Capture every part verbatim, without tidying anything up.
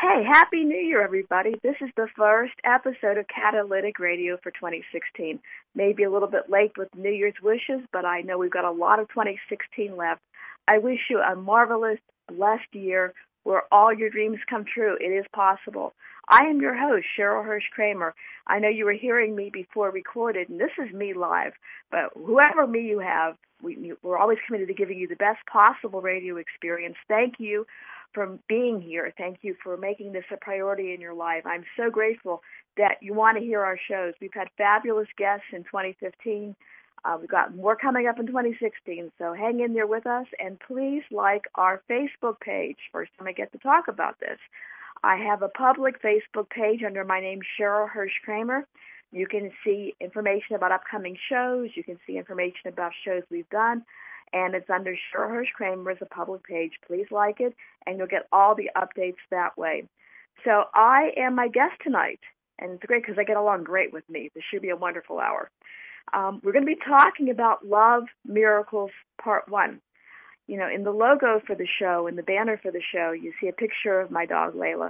Hey, Happy New Year, everybody. This is the first episode of Catalytic Radio for twenty sixteen. Maybe a little bit late with New Year's wishes, but I know we've got a lot of twenty sixteen left. I wish you a marvelous, blessed year where all your dreams come true. It is possible. I am your host, Cheryl Hirsch Kramer. I know you were hearing me before recorded, and this is me live. But whoever me you have, we, we're always committed to giving you the best possible radio experience. Thank you for being here. Thank you for making this a priority in your life. I'm so grateful that you want to hear our shows. We've had fabulous guests in twenty fifteen. Uh, we've got more coming up in twenty sixteen, so hang in there with us, and please like our Facebook page. First time I get to talk about this. I have a public Facebook page under my name, Cheryl Hirsch Kramer. You can see information about upcoming shows. You can see information about shows we've done, and it's under Cheryl Hirsch Kramer as a public page. Please like it, and you'll get all the updates that way. So I am my guest tonight, and it's great because I get along great with me. This should be a wonderful hour. Um, we're going to be talking about Love Miracles Part one. You know, in the logo for the show, in the banner for the show, you see a picture of my dog, Layla.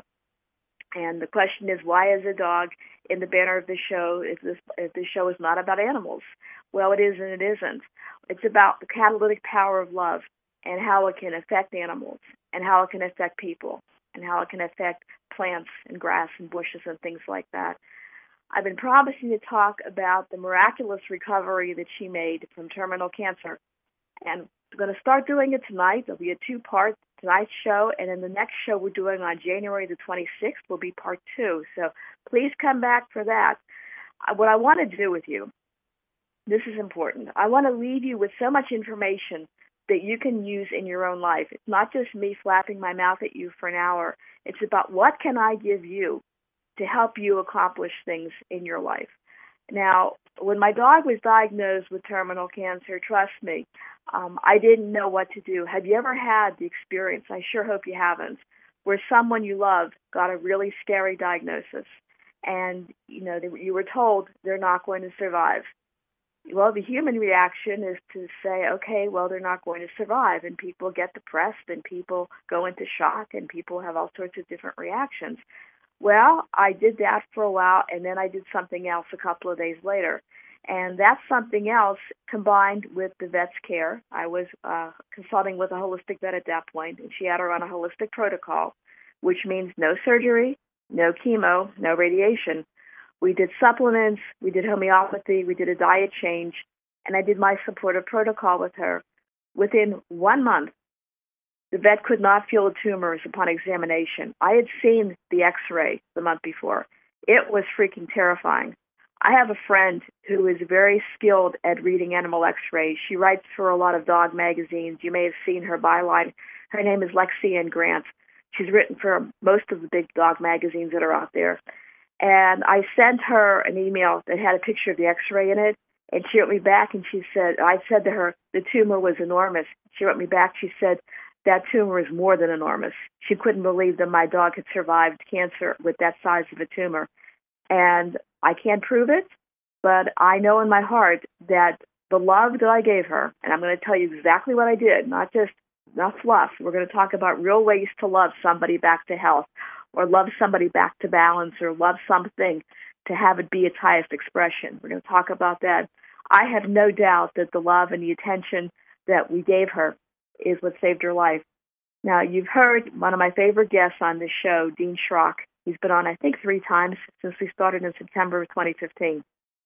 And the question is, why is a dog in the banner of the show if this, if this show is not about animals? Well, it is and it isn't. It's about the catalytic power of love and how it can affect animals and how it can affect people and how it can affect plants and grass and bushes and things like that. I've been promising to talk about the miraculous recovery that she made from terminal cancer. And we're going to start doing it tonight. There'll be a two-part tonight's show, and then the next show we're doing on January the twenty-sixth will be part two. So please come back for that. Uh, what I want to do with you, this is important. I want to leave you with so much information that you can use in your own life. It's not just me flapping my mouth at you for an hour. It's about what can I give you to help you accomplish things in your life. Now, when my dog was diagnosed with terminal cancer, trust me, um, I didn't know what to do. Have you ever had the experience, I sure hope you haven't, where someone you love got a really scary diagnosis and, you know, they, you were told they're not going to survive? Well, the human reaction is to say, okay, well, they're not going to survive, and people get depressed, and people go into shock, and people have all sorts of different reactions. Well, I did that for a while, and then I did something else a couple of days later. And that something else combined with the vet's care. I was uh, consulting with a holistic vet at that point, and she had her on a holistic protocol, which means no surgery, no chemo, no radiation. We did supplements, we did homeopathy, we did a diet change, and I did my supportive protocol with her. Within one month, the vet could not feel the tumors upon examination. I had seen the x-ray the month before. It was freaking terrifying. I have a friend who is very skilled at reading animal x-rays. She writes for a lot of dog magazines. You may have seen her byline. Her name is Lexi Ann Grant. She's written for most of the big dog magazines that are out there. And I sent her an email that had a picture of the x-ray in it, and she wrote me back, and she said, I said to her, the tumor was enormous. She wrote me back, she said, that tumor is more than enormous. She couldn't believe that my dog had survived cancer with that size of a tumor. And I can't prove it, but I know in my heart that the love that I gave her, and I'm going to tell you exactly what I did, not just not fluff. We're going to talk about real ways to love somebody back to health, or love somebody back to balance, or love something to have it be its highest expression. We're going to talk about that. I have no doubt that the love and the attention that we gave her is what saved her life. Now, you've heard one of my favorite guests on this show, Dean Schrock. He's been on, I think, three times since we started in September of twenty fifteen.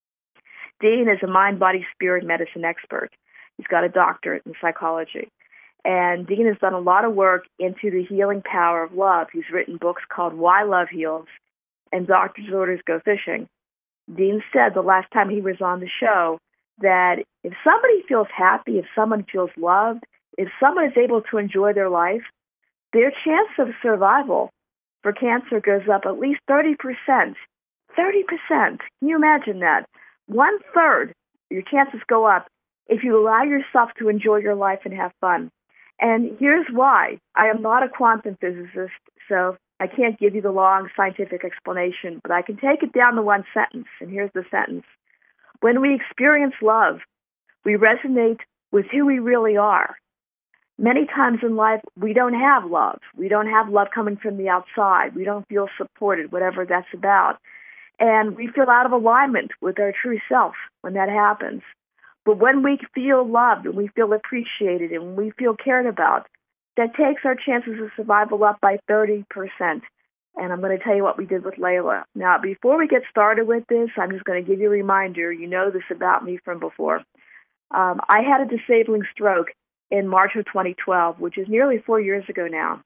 Dean is a mind-body-spirit medicine expert. He's got a doctorate in psychology. And Dean has done a lot of work into the healing power of love. He's written books called Why Love Heals and Doctor's Orders Go Fishing. Dean said the last time he was on the show that if somebody feels happy, if someone feels loved, if someone is able to enjoy their life, their chance of survival for cancer goes up at least thirty percent. thirty percent. Can you imagine that? One third, your chances go up if you allow yourself to enjoy your life and have fun. And here's why. I am not a quantum physicist, so I can't give you the long scientific explanation, but I can take it down to one sentence, and here's the sentence. When we experience love, we resonate with who we really are. Many times in life, we don't have love. We don't have love coming from the outside. We don't feel supported, whatever that's about. And we feel out of alignment with our true self when that happens. But when we feel loved and we feel appreciated and we feel cared about, that takes our chances of survival up by thirty percent. And I'm going to tell you what we did with Layla. Now, before we get started with this, I'm just going to give you a reminder. You know this about me from before. Um, I had a disabling stroke in March of twenty twelve, which is nearly four years ago now.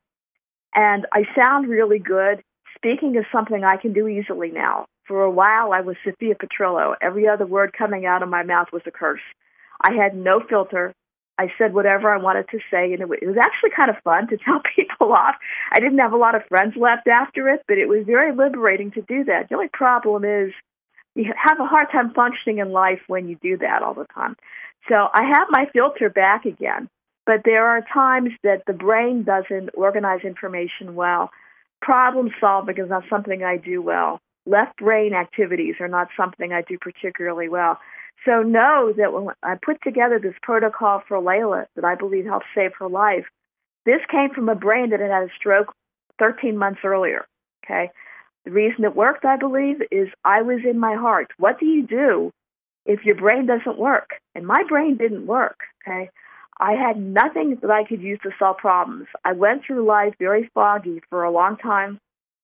And I sound really good. Speaking is something I can do easily now. For a while, I was Sophia Petrillo. Every other word coming out of my mouth was a curse. I had no filter. I said whatever I wanted to say, and it was actually kind of fun to tell people off. I didn't have a lot of friends left after it, but it was very liberating to do that. The only problem is you have a hard time functioning in life when you do that all the time. So I have my filter back again, but there are times that the brain doesn't organize information well. Problem solving is not something I do well. Left brain activities are not something I do particularly well. So know that when I put together this protocol for Layla that I believe helped save her life, this came from a brain that had had a stroke thirteen months earlier, okay? The reason it worked, I believe, is I was in my heart. What do you do if your brain doesn't work? And my brain didn't work, okay? I had nothing that I could use to solve problems. I went through life very foggy for a long time.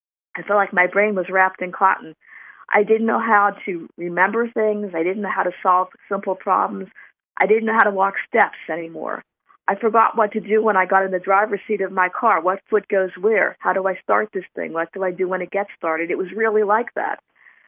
I felt like my brain was wrapped in cotton. I didn't know how to remember things. I didn't know how to solve simple problems. I didn't know how to walk steps anymore. I forgot what to do when I got in the driver's seat of my car. What foot goes where? How do I start this thing? What do I do when it gets started? It was really like that.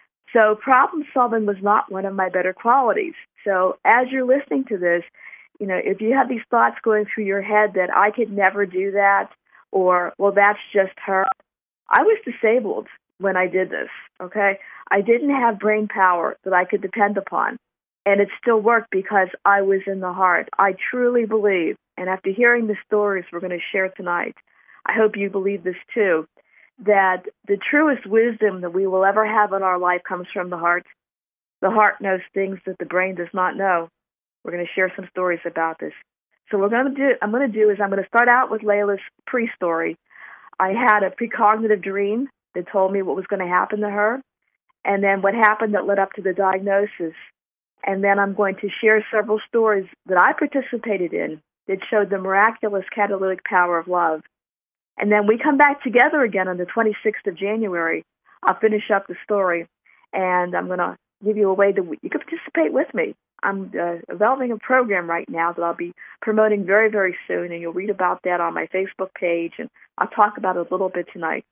So problem solving was not one of my better qualities. So as you're listening to this, you know, if you have these thoughts going through your head that I could never do that, or, well, that's just her, I was disabled when I did this, okay? I didn't have brain power that I could depend upon, and it still worked because I was in the heart. I truly believe, and after hearing the stories we're going to share tonight, I hope you believe this too, that the truest wisdom that we will ever have in our life comes from the heart. The heart knows things that the brain does not know. We're going to share some stories about this. So what I'm going to do, I'm going to do is I'm going to start out with Layla's pre-story. I had a precognitive dream that told me what was going to happen to her, and then what happened that led up to the diagnosis. And then I'm going to share several stories that I participated in that showed the miraculous catalytic power of love. And then we come back together again on the twenty-sixth of January. I'll finish up the story, and I'm going to give you a way that you can participate with me. I'm uh, developing a program right now that I'll be promoting very, very soon, and you'll read about that on my Facebook page, and I'll talk about it a little bit tonight.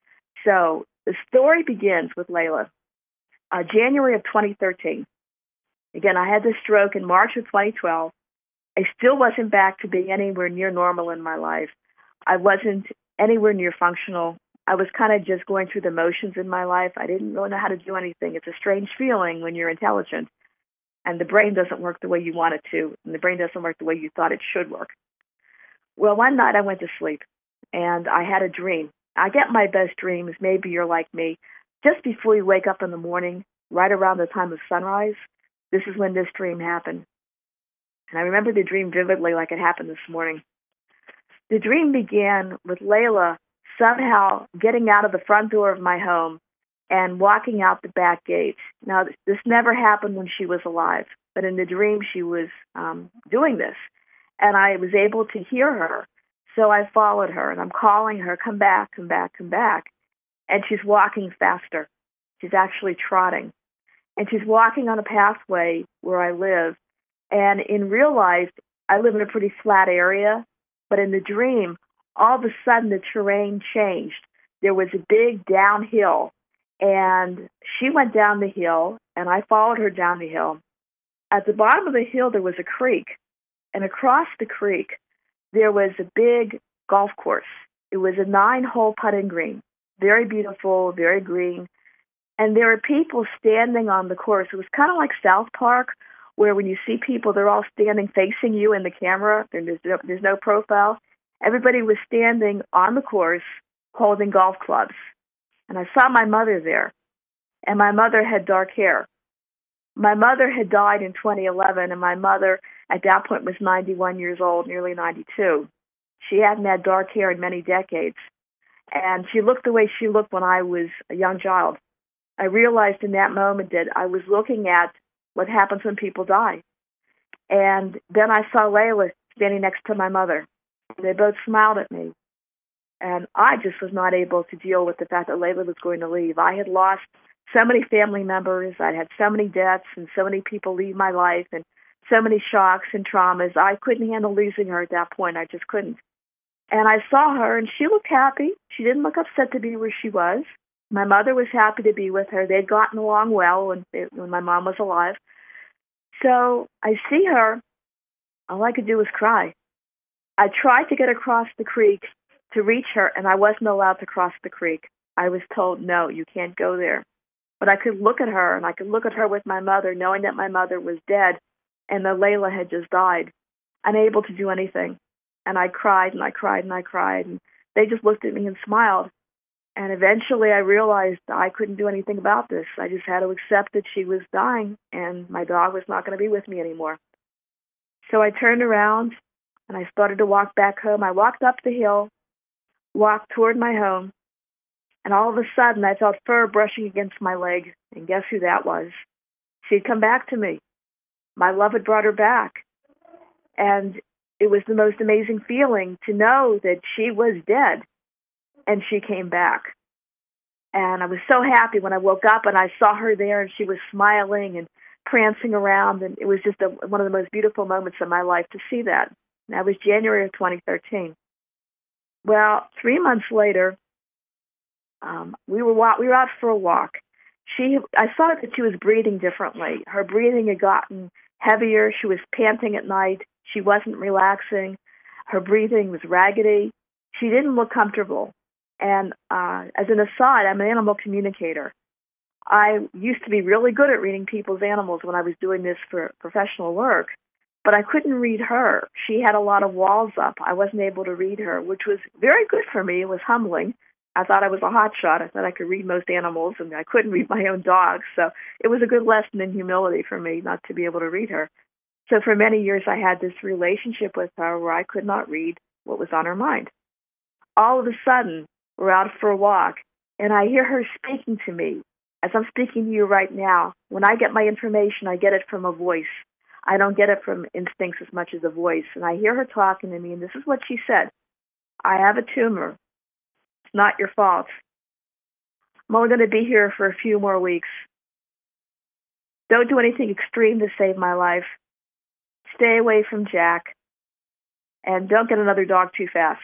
So the story begins with Layla, uh, January of twenty thirteen. Again, I had this stroke in March of twenty twelve. I still wasn't back to being anywhere near normal in my life. I wasn't anywhere near functional. I was kind of just going through the motions in my life. I didn't really know how to do anything. It's a strange feeling when you're intelligent and the brain doesn't work the way you want it to, and the brain doesn't work the way you thought it should work. Well, one night I went to sleep, and I had a dream. I get my best dreams, maybe you're like me, just before you wake up in the morning, right around the time of sunrise. This is when this dream happened. And I remember the dream vividly like it happened this morning. The dream began with Layla somehow getting out of the front door of my home and walking out the back gate. Now, this never happened when she was alive, but in the dream she was um, doing this, and I was able to hear her. So I followed her, and I'm calling her, come back, come back, come back. And she's walking faster. She's actually trotting. And she's walking on a pathway where I live. And in real life, I live in a pretty flat area, but in the dream, all of a sudden the terrain changed. There was a big downhill, and she went down the hill, and I followed her down the hill. At the bottom of the hill, there was a creek, and across the creek, there was a big golf course. It was a nine-hole putting green, very beautiful, very green, and there were people standing on the course. It was kind of like South Park, where when you see people, they're all standing facing you in the camera. There's no, there's no profile. Everybody was standing on the course holding golf clubs. And I saw my mother there, and my mother had dark hair. My mother had died in twenty eleven, and my mother at that point was ninety-one years old, nearly ninety-two. She hadn't had dark hair in many decades. And she looked the way she looked when I was a young child. I realized in that moment that I was looking at what happens when people die. And then I saw Layla standing next to my mother. They both smiled at me. And I just was not able to deal with the fact that Layla was going to leave. I had lost so many family members. I'd had so many deaths and so many people leave my life and so many shocks and traumas. I couldn't handle losing her at that point. I just couldn't. And I saw her, and she looked happy. She didn't look upset to be where she was. My mother was happy to be with her. They'd gotten along well when, when my mom was alive. So I see her. All I could do was cry. I tried to get across the creek to reach her, and I wasn't allowed to cross the creek. I was told, no, you can't go there. But I could look at her, and I could look at her with my mother, knowing that my mother was dead and that Layla had just died, unable to do anything. And I cried, and I cried, and I cried, and they just looked at me and smiled. And eventually I realized I couldn't do anything about this. I just had to accept that she was dying, and my dog was not going to be with me anymore. So I turned around, and I started to walk back home. I walked up the hill, walked toward my home, and all of a sudden I felt fur brushing against my leg, and guess who that was? She'd come back to me. My love had brought her back, and it was the most amazing feeling to know that she was dead, and she came back. And I was so happy when I woke up and I saw her there, and she was smiling and prancing around, and it was just a, one of the most beautiful moments of my life to see that. And that was January of twenty thirteen. Well, three months later, um, we were wa- we were out for a walk. She, I saw that she was breathing differently. Her breathing had gotten heavier. She was panting at night. She wasn't relaxing. Her breathing was raggedy. She didn't look comfortable. And uh, as an aside, I'm an animal communicator. I used to be really good at reading people's animals when I was doing this for professional work, but I couldn't read her. She had a lot of walls up. I wasn't able to read her, which was very good for me. It was humbling. I thought I was a hotshot. I thought I could read most animals, and I couldn't read my own dog. So it was a good lesson in humility for me not to be able to read her. So for many years, I had this relationship with her where I could not read what was on her mind. All of a sudden, we're out for a walk, and I hear her speaking to me. As I'm speaking to you right now, when I get my information, I get it from a voice. I don't get it from instincts as much as a voice. And I hear her talking to me, and this is what she said. I have a tumor. It's not your fault. I'm only going to be here for a few more weeks. Don't do anything extreme to save my life. Stay away from Jack. And don't get another dog too fast.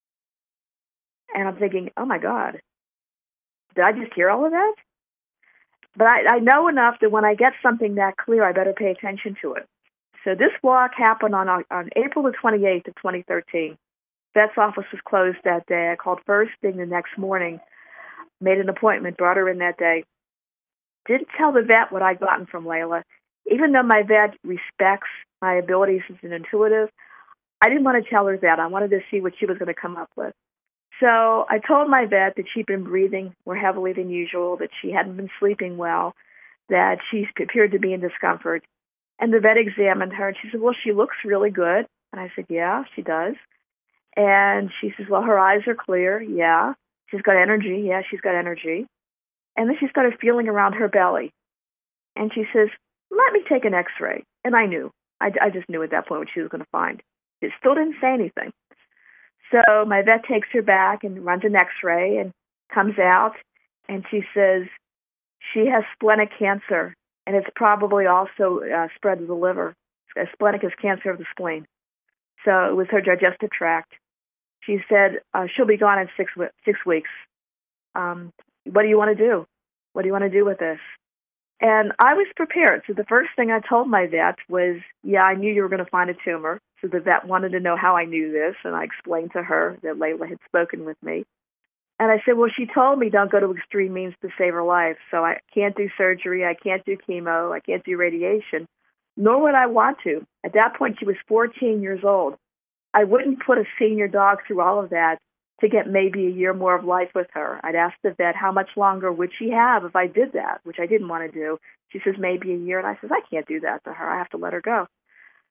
And I'm thinking, oh, my God. Did I just hear all of that? But I, I know enough that when I get something that clear, I better pay attention to it. So this walk happened on on April the twenty-eighth of twenty thirteen. Vet's office was closed that day. I called first thing the next morning, made an appointment, brought her in that day. Didn't tell the vet what I'd gotten from Layla. Even though my vet respects my abilities as an intuitive, I didn't want to tell her that. I wanted to see what she was going to come up with. So I told my vet that she'd been breathing more heavily than usual, that she hadn't been sleeping well, that she appeared to be in discomfort. And the vet examined her, and she said, well, she looks really good. And I said, yeah, she does. And she says, well, her eyes are clear. Yeah. She's got energy. Yeah, she's got energy. And then she started feeling around her belly. And she says, let me take an x-ray. And I knew. I, I just knew at that point what she was going to find. She still didn't say anything. So my vet takes her back and runs an x-ray and comes out, and she says she has splenic cancer, and it's probably also uh, spread to the liver. Splenic is cancer of the spleen. So it was her digestive tract. She said uh, she'll be gone in six, six weeks. Um, what do you want to do? What do you want to do with this? And I was prepared. So the first thing I told my vet was, yeah, I knew you were going to find a tumor. So the vet wanted to know how I knew this, and I explained to her that Layla had spoken with me. And I said, well, she told me don't go to extreme means to save her life, so I can't do surgery, I can't do chemo, I can't do radiation, nor would I want to. At that point, she was fourteen years old. I wouldn't put a senior dog through all of that to get maybe a year more of life with her. I'd ask the vet how much longer would she have if I did that, which I didn't want to do. She says maybe a year, and I says I can't do that to her. I have to let her go.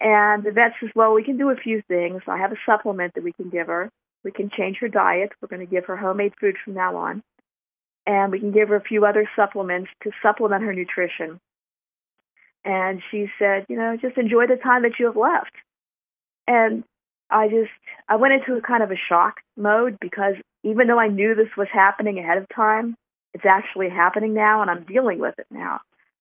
And the vet says, well, we can do a few things. I have a supplement that we can give her. We can change her diet. We're going to give her homemade food from now on. And we can give her a few other supplements to supplement her nutrition. And she said, you know, just enjoy the time that you have left. And I just, I went into a kind of a shock mode because even though I knew this was happening ahead of time, it's actually happening now and I'm dealing with it now.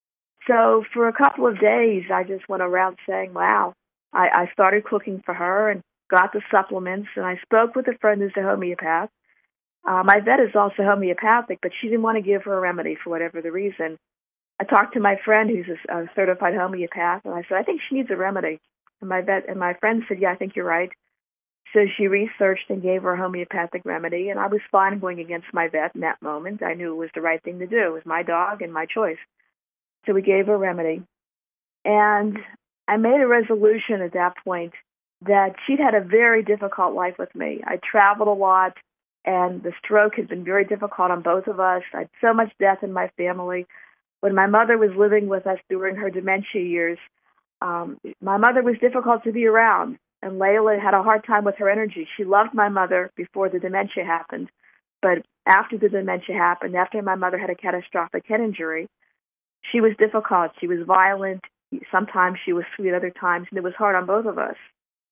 So for a couple of days, I just went around saying, wow, I, I started cooking for her and got the supplements. And I spoke with a friend who's a homeopath. Uh, my vet is also homeopathic, but she didn't want to give her a remedy for whatever the reason. I talked to my friend who's a, a certified homeopath, and I said, I think she needs a remedy. And my vet and my friend said, yeah, I think you're right. So she researched and gave her a homeopathic remedy, and I was fine going against my vet in that moment. I knew it was the right thing to do. It was my dog and my choice. So we gave her a remedy. And I made a resolution at that point that she'd had a very difficult life with me. I traveled a lot, and the stroke had been very difficult on both of us. I had so much death in my family. When my mother was living with us during her dementia years, um, my mother was difficult to be around, and Layla had a hard time with her energy. She loved my mother before the dementia happened, but after the dementia happened, after my mother had a catastrophic head injury, she was difficult. She was violent. Sometimes she was sweet, other times, and it was hard on both of us.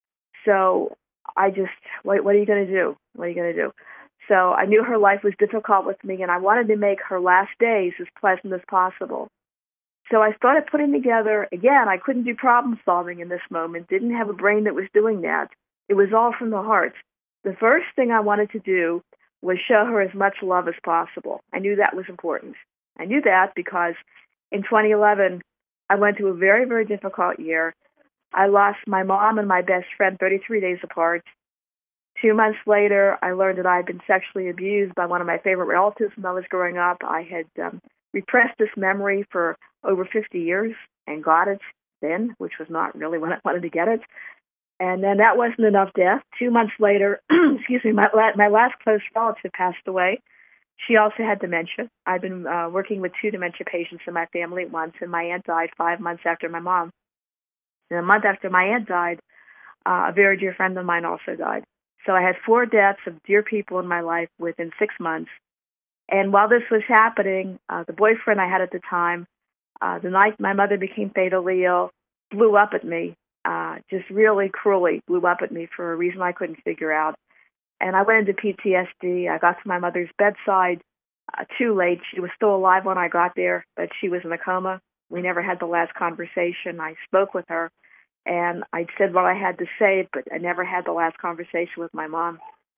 So I just, what, what are you going to do? What are you going to do? So I knew her life was difficult with me, and I wanted to make her last days as pleasant as possible. So I started putting together, again, I couldn't do problem solving in this moment, didn't have a brain that was doing that. It was all from the heart. The first thing I wanted to do was show her as much love as possible. I knew that was important. I knew that because in twenty eleven, I went through a very, very difficult year. I lost my mom and my best friend thirty-three days apart. Two months later, I learned that I had been sexually abused by one of my favorite relatives when I was growing up. I had um, repressed this memory for over fifty years and got it then, which was not really when I wanted to get it. And then that wasn't enough death. Two months later, excuse me, my, my last close relative passed away. She also had dementia. I've been uh, working with two dementia patients in my family at once, and my aunt died five months after my mom. And a month after my aunt died, uh, a very dear friend of mine also died. So I had four deaths of dear people in my life within six months. And while this was happening, uh, the boyfriend I had at the time, uh, the night my mother became fatally ill, blew up at me, uh, just really cruelly blew up at me for a reason I couldn't figure out. And I went into P T S D. I got to my mother's bedside uh, too late. She was still alive when I got there, but she was in a coma. We never had the last conversation. I spoke with her, and I said what I had to say, but I never had the last conversation with my mom.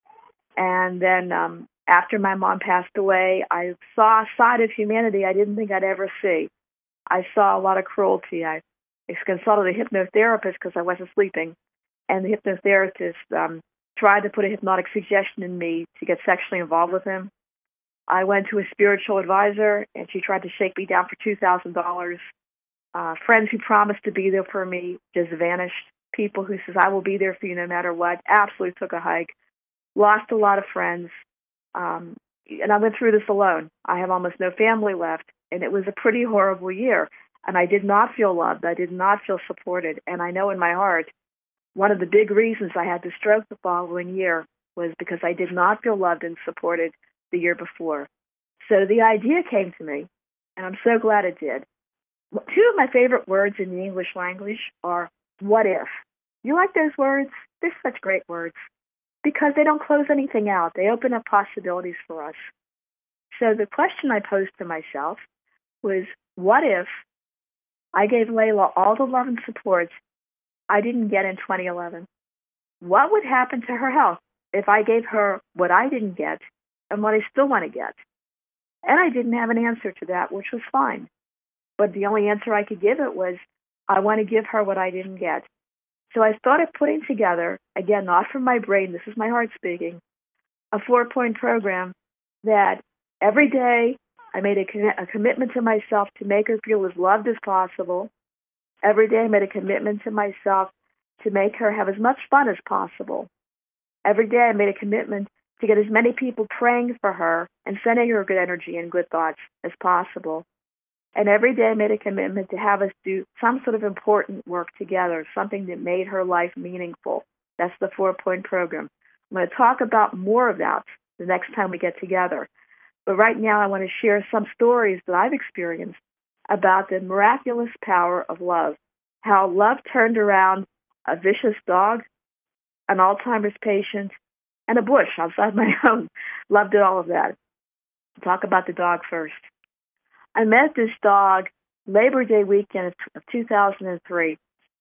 And then um, after my mom passed away, I saw a side of humanity I didn't think I'd ever see. I saw a lot of cruelty. I consulted a hypnotherapist because I wasn't sleeping, and the hypnotherapist um, tried to put a hypnotic suggestion in me to get sexually involved with him. I went to a spiritual advisor, and she tried to shake me down for two thousand dollars. Uh, friends who promised to be there for me just vanished. People who says, I will be there for you no matter what, absolutely took a hike. Lost a lot of friends. Um, and I went through this alone. I have almost no family left, and it was a pretty horrible year. And I did not feel loved. I did not feel supported. And I know in my heart, one of the big reasons I had the stroke the following year was because I did not feel loved and supported the year before. So the idea came to me, and I'm so glad it did. Two of my favorite words in the English language are what if. You like those words? They're such great words because they don't close anything out. They open up possibilities for us. So the question I posed to myself was, what if I gave Layla all the love and support I didn't get in twenty eleven? What would happen to her health if I gave her what I didn't get and what I still want to get? And I didn't have an answer to that, which was fine. But the only answer I could give it was, I want to give her what I didn't get. So I started putting together, again, not from my brain, this is my heart speaking, a four-point program that every day I made a, com- a commitment to myself to make her feel as loved as possible. Every day I made a commitment to myself to make her have as much fun as possible. Every day I made a commitment to get as many people praying for her and sending her good energy and good thoughts as possible. And every day I made a commitment to have us do some sort of important work together, something that made her life meaningful. That's the four-point program. I'm going to talk about more of that the next time we get together. But right now I want to share some stories that I've experienced about the miraculous power of love, how love turned around a vicious dog, an Alzheimer's patient, and a bush outside my home. Loved it, all of that. Talk about the dog first. I met this dog Labor Day weekend of two thousand three.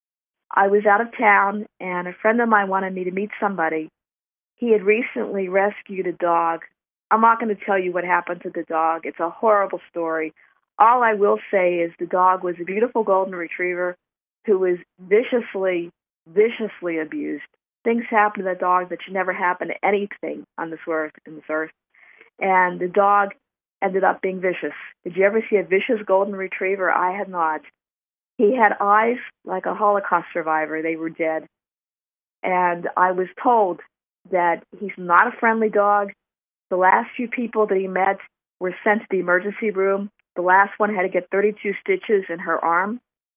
I was out of town, and a friend of mine wanted me to meet somebody. He had recently rescued a dog. I'm not going to tell you what happened to the dog. It's a horrible story. All I will say is the dog was a beautiful golden retriever who was viciously, viciously abused. Things happened to that dog that should never happen to anything on this earth, in this earth. And the dog ended up being vicious. Did you ever see a vicious golden retriever? I had not. He had eyes like a Holocaust survivor. They were dead. And I was told that he's not a friendly dog. The last few people that he met were sent to the emergency room. The last one had to get thirty-two stitches in her arm.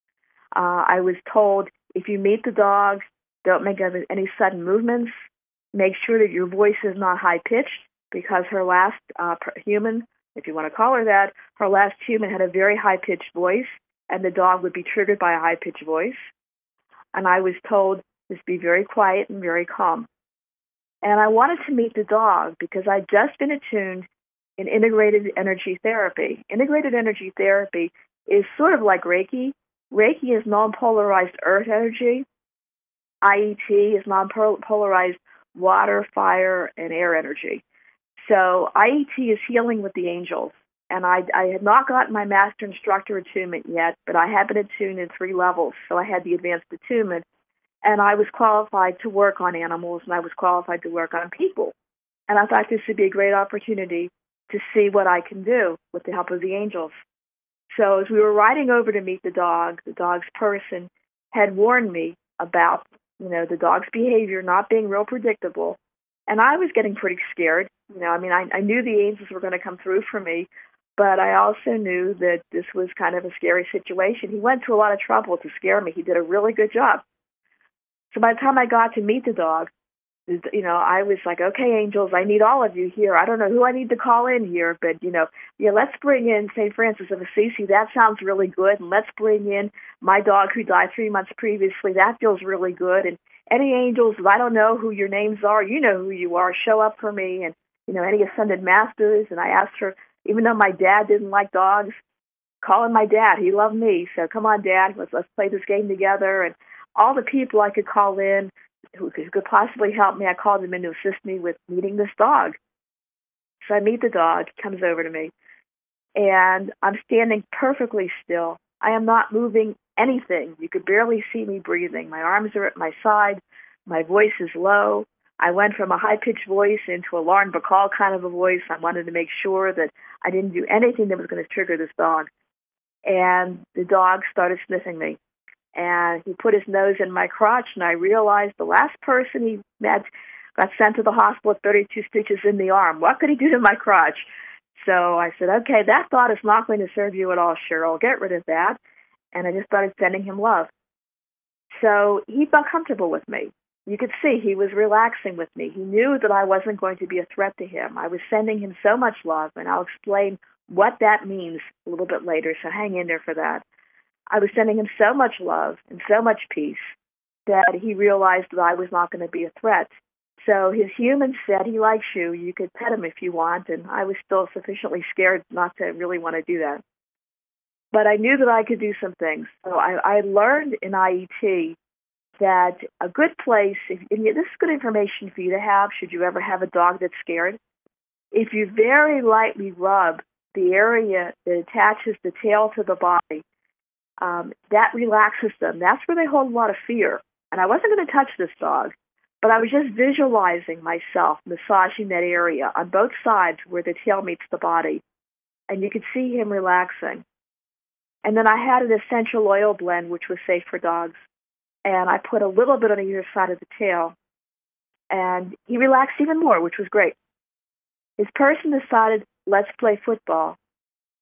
Uh, I was told, if you meet the dog, don't make any sudden movements. Make sure that your voice is not high-pitched, because her last uh, human, if you want to call her that, her last human had a very high-pitched voice, and the dog would be triggered by a high-pitched voice. And I was told, just be very quiet and very calm. And I wanted to meet the dog because I'd just been attuned in integrated energy therapy. Integrated energy therapy is sort of like Reiki. Reiki is non-polarized earth energy. I E T is non-polarized water, fire, and air energy. So I E T is healing with the angels. And I, I had not gotten my master instructor attunement yet, but I had been attuned in three levels. So I had the advanced attunement, and I was qualified to work on animals, and I was qualified to work on people. And I thought this would be a great opportunity to see what I can do with the help of the angels. So as we were riding over to meet the dog, the dog's person had warned me about, you know, the dog's behavior not being real predictable. And I was getting pretty scared. You know, I mean, I, I knew the angels were going to come through for me, but I also knew that this was kind of a scary situation. He went to a lot of trouble to scare me. He did a really good job. So by the time I got to meet the dog, you know, I was like, okay, angels, I need all of you here. I don't know who I need to call in here, but, you know, yeah, let's bring in Saint Francis of Assisi. That sounds really good. And let's bring in my dog who died three months previously. That feels really good. And any angels, I don't know who your names are, you know who you are, show up for me. And, you know, any ascended masters. And I asked her, even though my dad didn't like dogs, call him my dad. He loved me. So come on, Dad, let's, let's play this game together. And all the people I could call in who could possibly help me, I called them in to assist me with meeting this dog. So I meet the dog, he comes over to me, and I'm standing perfectly still. I am not moving anything. You could barely see me breathing. My arms are at my side. My voice is low. I went from a high-pitched voice into a Lauren Bacall kind of a voice. I wanted to make sure that I didn't do anything that was going to trigger this dog. And the dog started sniffing me. And he put his nose in my crotch, and I realized the last person he met got sent to the hospital with thirty-two stitches in the arm. What could he do to my crotch? So I said, okay, that thought is not going to serve you at all, Cheryl. Get rid of that. And I just started sending him love. So he felt comfortable with me. You could see he was relaxing with me. He knew that I wasn't going to be a threat to him. I was sending him so much love, and I'll explain what that means a little bit later, so hang in there for that. I was sending him so much love and so much peace that he realized that I was not going to be a threat. So his human said, he likes you. You could pet him if you want. And I was still sufficiently scared not to really want to do that. But I knew that I could do some things. So I, I learned in I E T that a good place, if, and this is good information for you to have should you ever have a dog that's scared. If you very lightly rub the area that attaches the tail to the body, Um, that relaxes them. That's where they hold a lot of fear. And I wasn't going to touch this dog, but I was just visualizing myself massaging that area on both sides where the tail meets the body. And you could see him relaxing. And then I had an essential oil blend, which was safe for dogs. And I put a little bit on either side of the tail. And he relaxed even more, which was great. His person decided, let's play football.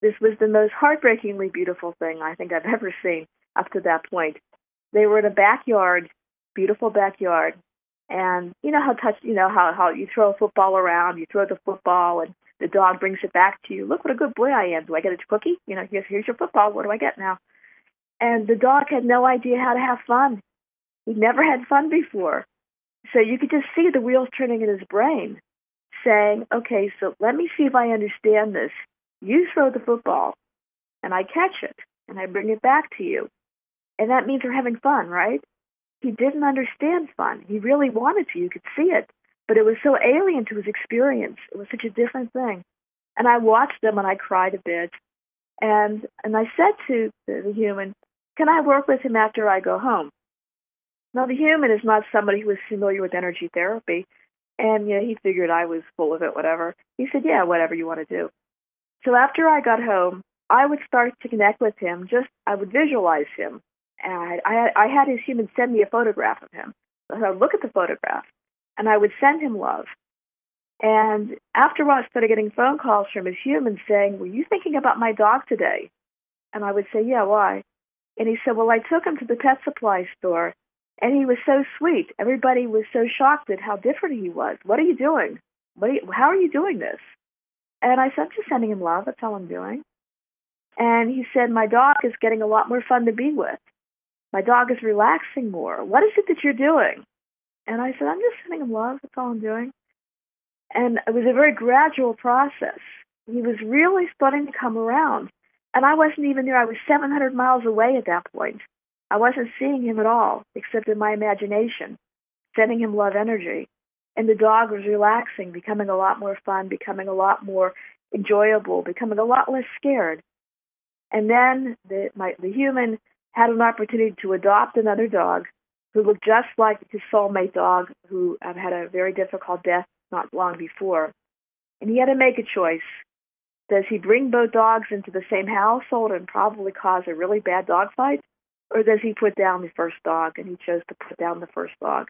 This was the most heartbreakingly beautiful thing I think I've ever seen up to that point. They were in a backyard, beautiful backyard, and you know how touch, you know how how you throw a football around, you throw the football, and the dog brings it back to you. Look what a good boy I am. Do I get a cookie? You know, here's here's your football. What do I get now? And the dog had no idea how to have fun. He'd never had fun before, so you could just see the wheels turning in his brain, saying, "Okay, so let me see if I understand this. You throw the football, and I catch it, and I bring it back to you. And that means we're having fun, right?" He didn't understand fun. He really wanted to. You could see it. But it was so alien to his experience. It was such a different thing. And I watched them, and I cried a bit. And and I said to the, the human, "Can I work with him after I go home?" Now, the human is not somebody who is familiar with energy therapy. And you know, he figured I was full of it, whatever. He said, "Yeah, whatever you want to do." So after I got home, I would start to connect with him. Just I would visualize him. And I, I had his human send me a photograph of him. So I would look at the photograph, and I would send him love. And after a while, I started getting phone calls from his human saying, "Were you thinking about my dog today?" And I would say, "Yeah, why?" And he said, "Well, I took him to the pet supply store, and he was so sweet. Everybody was so shocked at how different he was. What are you doing? What are you, how are you doing this?" And I said, "I'm just sending him love. That's all I'm doing." And he said, "My dog is getting a lot more fun to be with. My dog is relaxing more. What is it that you're doing?" And I said, "I'm just sending him love. That's all I'm doing." And it was a very gradual process. He was really starting to come around. And I wasn't even there. I was seven hundred miles away at that point. I wasn't seeing him at all, except in my imagination, sending him love energy. And the dog was relaxing, becoming a lot more fun, becoming a lot more enjoyable, becoming a lot less scared. And then the, my, the human had an opportunity to adopt another dog who looked just like his soulmate dog, who um, had a very difficult death not long before. And he had to make a choice. Does he bring both dogs into the same household and probably cause a really bad dog fight? Or does he put down the first dog? And he chose to put down the first dog.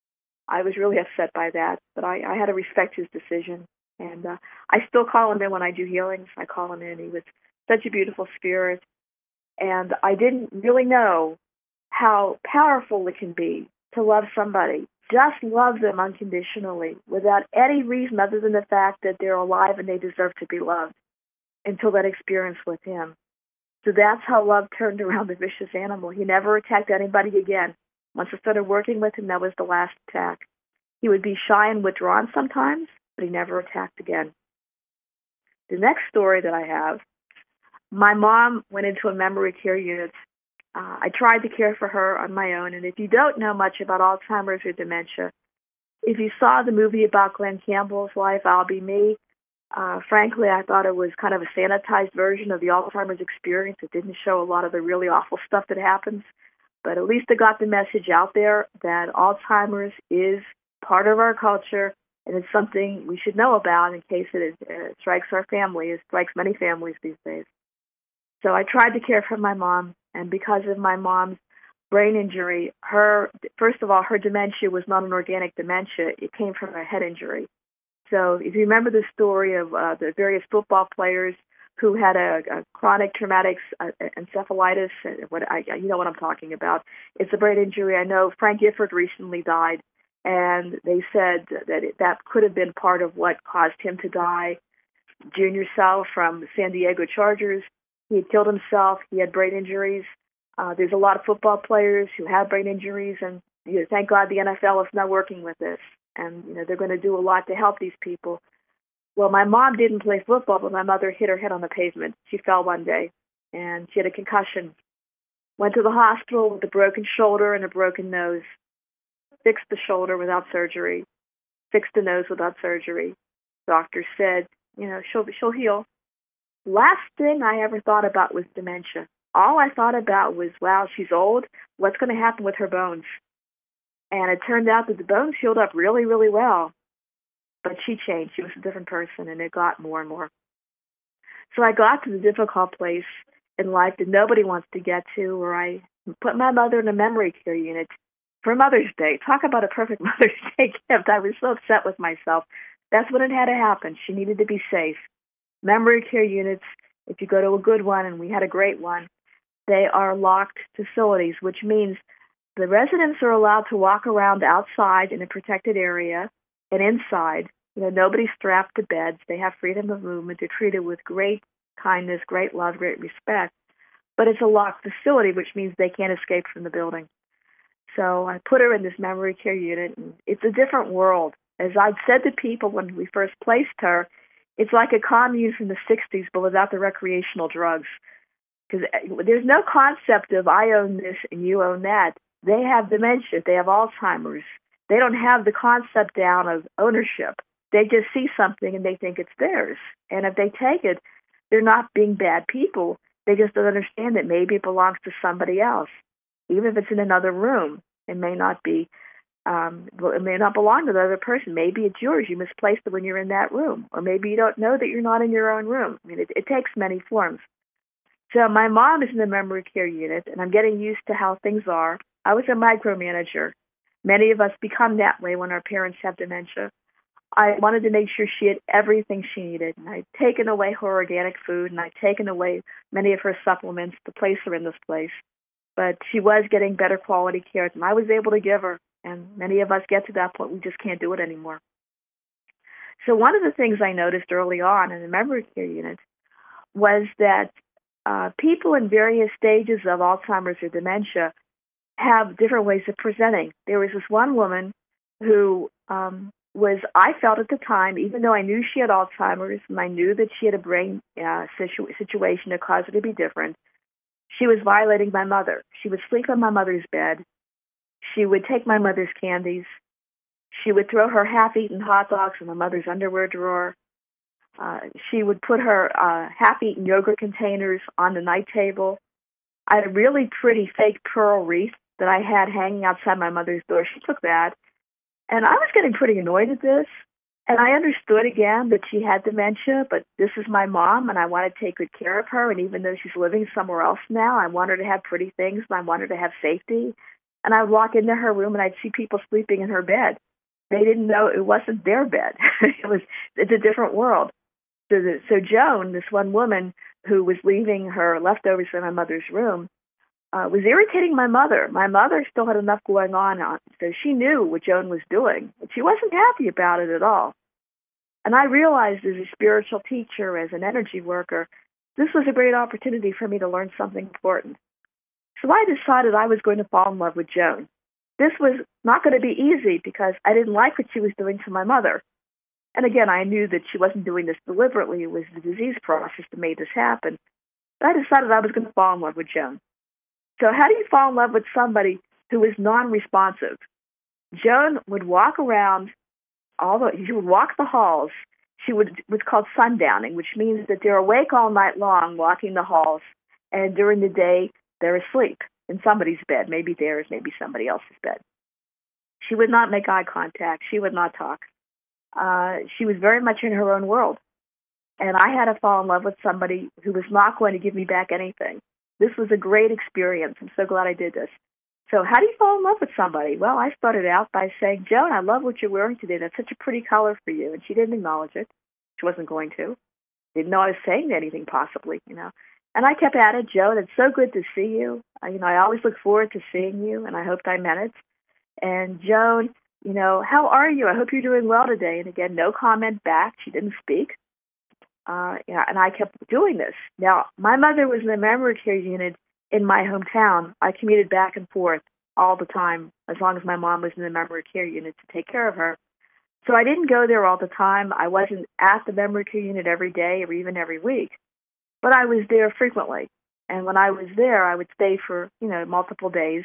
I was really upset by that, but I, I had to respect his decision. And uh, I still call him in when I do healings. I call him in. He was such a beautiful spirit. And I didn't really know how powerful it can be to love somebody. Just love them unconditionally without any reason other than the fact that they're alive and they deserve to be loved until that experience with him. So that's how love turned around the vicious animal. He never attacked anybody again. Once I started working with him, that was the last attack. He would be shy and withdrawn sometimes, but he never attacked again. The next story that I have, my mom went into a memory care unit. Uh, I tried to care for her on my own, and if you don't know much about Alzheimer's or dementia, if you saw the movie about Glenn Campbell's life, I'll Be Me, uh, frankly, I thought it was kind of a sanitized version of the Alzheimer's experience. It didn't show a lot of the really awful stuff that happens, but at least it got the message out there that Alzheimer's is part of our culture, and it's something we should know about in case it, it strikes our family. It strikes many families these days. So I tried to care for my mom, and because of my mom's brain injury, her first of all, her dementia was not an organic dementia. It came from a head injury. So if you remember the story of uh, the various football players who had a, a chronic traumatic uh, encephalitis, what I, you know what I'm talking about. It's a brain injury. I know Frank Gifford recently died, and they said that it, that could have been part of what caused him to die. Junior Seau from San Diego Chargers, he had killed himself. He had brain injuries. Uh, there's a lot of football players who have brain injuries, and you know, thank God the N F L is now working with this, and you know they're going to do a lot to help these people. Well, my mom didn't play football, but my mother hit her head on the pavement. She fell one day, and she had a concussion. Went to the hospital with a broken shoulder and a broken nose. Fixed the shoulder without surgery. Fixed the nose without surgery. Doctor said, you know, she'll she'll heal. Last thing I ever thought about was dementia. All I thought about was, wow, she's old. What's going to happen with her bones? And it turned out that the bones healed up really, really well. But she changed. She was a different person, and it got more and more. So I got to the difficult place in life that nobody wants to get to, where I put my mother in a memory care unit for Mother's Day. Talk about a perfect Mother's Day gift. I was so upset with myself. That's when it had to happen. She needed to be safe. Memory care units if you go to a good one, and we had a great one, they are locked facilities, which means the residents are allowed to walk around outside in a protected area and inside. You know, nobody's strapped to beds. They have freedom of movement. They're treated with great kindness, great love, great respect. But it's a locked facility, which means they can't escape from the building. So I put her in this memory care unit, and it's a different world. As I'd said to people when we first placed her, it's like a commune from the sixties, but without the recreational drugs. Because there's no concept of I own this and you own that. They have dementia. They have Alzheimer's. They don't have the concept down of ownership. They just see something and they think it's theirs. And if they take it, they're not being bad people. They just don't understand that maybe it belongs to somebody else. Even if it's in another room, it may not be, um, it may not belong to the other person. Maybe it's yours. You misplaced it when you're in that room. Or maybe you don't know that you're not in your own room. I mean, it, it takes many forms. So my mom is in the memory care unit, and I'm getting used to how things are. I was a micromanager. Many of us become that way when our parents have dementia. I wanted to make sure she had everything she needed. And I'd taken away her organic food, and I'd taken away many of her supplements to place her in this place. But she was getting better quality care than I was able to give her. And many of us get to that point, we just can't do it anymore. So one of the things I noticed early on in the memory care unit was that uh, people in various stages of Alzheimer's or dementia have different ways of presenting. There was this one woman who um, was, I felt at the time, even though I knew she had Alzheimer's and I knew that she had a brain uh, situ- situation that caused her to be different, she was violating my mother. She would sleep on my mother's bed. She would take my mother's candies. She would throw her half-eaten hot dogs in my mother's underwear drawer. Uh, she would put her uh, half-eaten yogurt containers on the night table. I had a really pretty fake pearl wreath that I had hanging outside my mother's door. She took that. And I was getting pretty annoyed at this. And I understood again that she had dementia, but this is my mom, and I want to take good care of her. And even though she's living somewhere else now, I want her to have pretty things, and I want her to have safety. And I would walk into her room, and I'd see people sleeping in her bed. They didn't know it wasn't their bed. it was it's a different world. So, the, so Joan, this one woman who was leaving her leftovers in my mother's room, uh, was irritating my mother. My mother still had enough going on, so she knew what Joan was doing, but she wasn't happy about it at all. And I realized as a spiritual teacher, as an energy worker, this was a great opportunity for me to learn something important. So I decided I was going to fall in love with Joan. This was not going to be easy because I didn't like what she was doing to my mother. And again, I knew that she wasn't doing this deliberately. It was the disease process that made this happen. But I decided I was going to fall in love with Joan. So how do you fall in love with somebody who is non-responsive? Joan would walk around, all the, she would walk the halls. She would, what's called sundowning, which means that they're awake all night long walking the halls, and during the day they're asleep in somebody's bed, maybe theirs, maybe somebody else's bed. She would not make eye contact. She would not talk. Uh, she was very much in her own world. And I had to fall in love with somebody who was not going to give me back anything. This was a great experience. I'm so glad I did this. So how do you fall in love with somebody? Well, I started out by saying, Joan, I love what you're wearing today. That's such a pretty color for you. And she didn't acknowledge it. She wasn't going to. Didn't know I was saying anything, possibly, you know. And I kept at it, Joan, it's so good to see you. Uh, you know, I always look forward to seeing you, and I hoped I meant it. And Joan, you know, how are you? I hope you're doing well today. And again, no comment back. She didn't speak. Uh, yeah, and I kept doing this. Now, my mother was in the memory care unit in my hometown. I commuted back and forth all the time, as long as my mom was in the memory care unit to take care of her. So I didn't go there all the time. I wasn't at the memory care unit every day or even every week, but I was there frequently. And when I was there, I would stay for, you know, multiple days.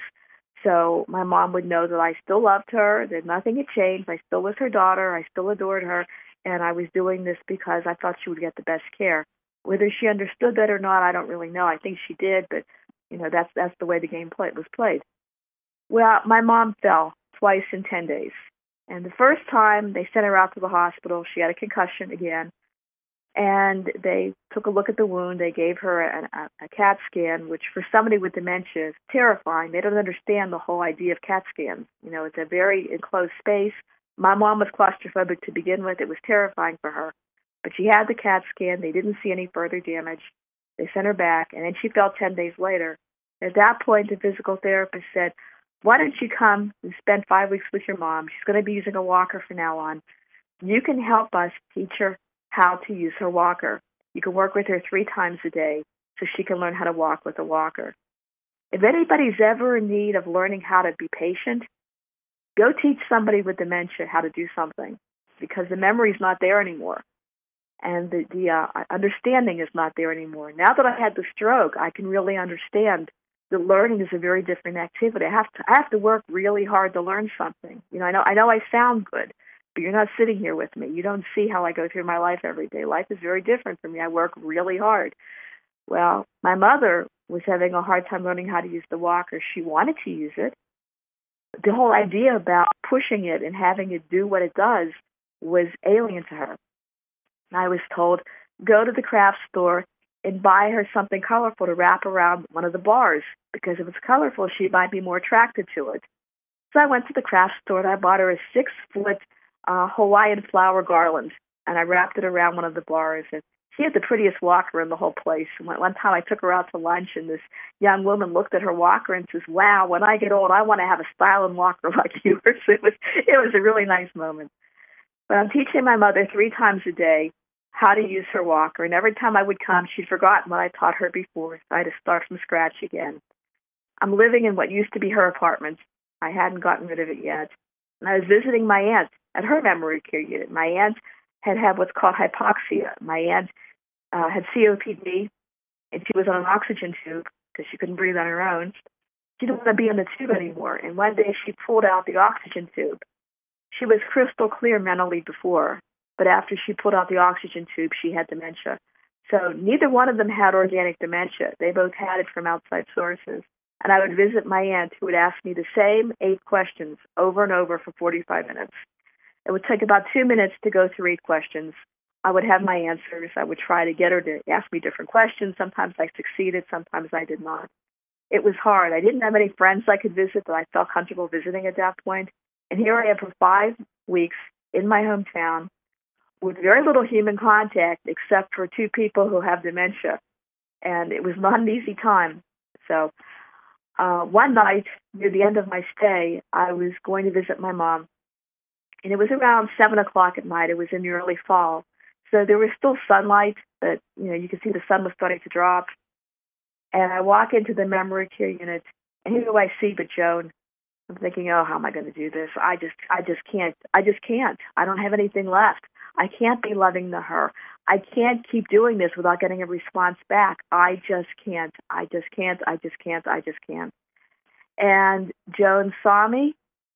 So my mom would know that I still loved her, that nothing had changed. I still was her daughter. I still adored her. And I was doing this because I thought she would get the best care. Whether she understood that or not, I don't really know. I think she did, but, you know, that's that's the way the game play, was played. Well, my mom fell twice in ten days. And the first time, they sent her out to the hospital. She had a concussion again. And they took a look at the wound. They gave her a, a, a CAT scan, which for somebody with dementia is terrifying. They don't understand the whole idea of CAT scans. You know, it's a very enclosed space. My mom was claustrophobic to begin with. It was terrifying for her. But she had the CAT scan. They didn't see any further damage. They sent her back, and then she fell ten days later. At that point, the physical therapist said, why don't you come and spend five weeks with your mom? She's going to be using a walker from now on. You can help us teach her how to use her walker. You can work with her three times a day so she can learn how to walk with a walker. If anybody's ever in need of learning how to be patient, go teach somebody with dementia how to do something, because the memory's not there anymore. And the, the uh, understanding is not there anymore. Now that I had the stroke, I can really understand that learning is a very different activity. I have to I have to work really hard to learn something. You know, I know I know I sound good, but you're not sitting here with me. You don't see how I go through my life every day. Life is very different for me. I work really hard. Well, my mother was having a hard time learning how to use the walker. She wanted to use it. The whole idea about pushing it and having it do what it does was alien to her. And I was told, go to the craft store and buy her something colorful to wrap around one of the bars, because if it's colorful, she might be more attracted to it. So I went to the craft store and I bought her a six-foot uh, Hawaiian flower garland, and I wrapped it around one of the bars. And she had the prettiest walker in the whole place. And one time I took her out to lunch, and this young woman looked at her walker and says, wow, when I get old, I want to have a styling walker like yours. It was, it was a really nice moment. But I'm teaching my mother three times a day how to use her walker. And every time I would come, she'd forgotten what I taught her before. So I had to start from scratch again. I'm living in what used to be her apartment. I hadn't gotten rid of it yet. And I was visiting my aunt at her memory care unit. My aunt had had what's called hypoxia. My aunt uh, had C O P D, and she was on an oxygen tube because she couldn't breathe on her own. She didn't want to be on the tube anymore. And one day she pulled out the oxygen tube. She was crystal clear mentally before, but after she pulled out the oxygen tube, she had dementia. So neither one of them had organic dementia. They both had it from outside sources. And I would visit my aunt, who would ask me the same eight questions over and over for forty-five minutes. It would take about two minutes to go through eight questions. I would have my answers. I would try to get her to ask me different questions. Sometimes I succeeded. Sometimes I did not. It was hard. I didn't have any friends I could visit that I felt comfortable visiting at that point. And here I am for five weeks in my hometown with very little human contact except for two people who have dementia. And it was not an easy time. So uh, one night, near the end of my stay, I was going to visit my mom. And it was around seven o'clock at night. It was in the early fall. So there was still sunlight, but you know, you could see the sun was starting to drop. And I walk into the memory care unit, and who do I see but Joan? I'm thinking, oh, how am I going to do this? I just, I just can't. I just can't. I don't have anything left. I can't be loving to her. I can't keep doing this without getting a response back. I just can't. I just can't. I just can't. I just can't. And Joan saw me,